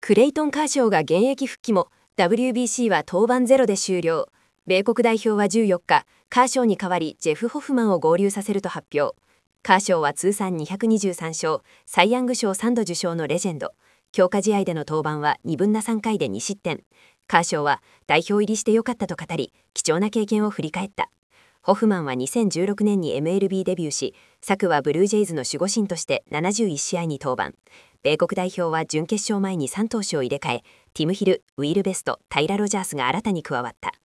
クレイトン・カーショーが現役復帰も、WBC は登板ゼロで終了。米国代表は14日、カーショーに代わりジェフ・ホフマンを合流させると発表。カーショーは通算223勝、サイ・ヤング賞3度受賞のレジェンド。強化試合での登板は2分な3回で2失点。カーショーは代表入りしてよかったと語り、貴重な経験を振り返った。ホフマンは2016年に MLB デビューし、昨はブルージェイズの守護神として71試合に登板。米国代表は準決勝前に3投手を入れ替え、ティム・ヒル、ウィル・ベスト、タイラ・ロジャースが新たに加わった。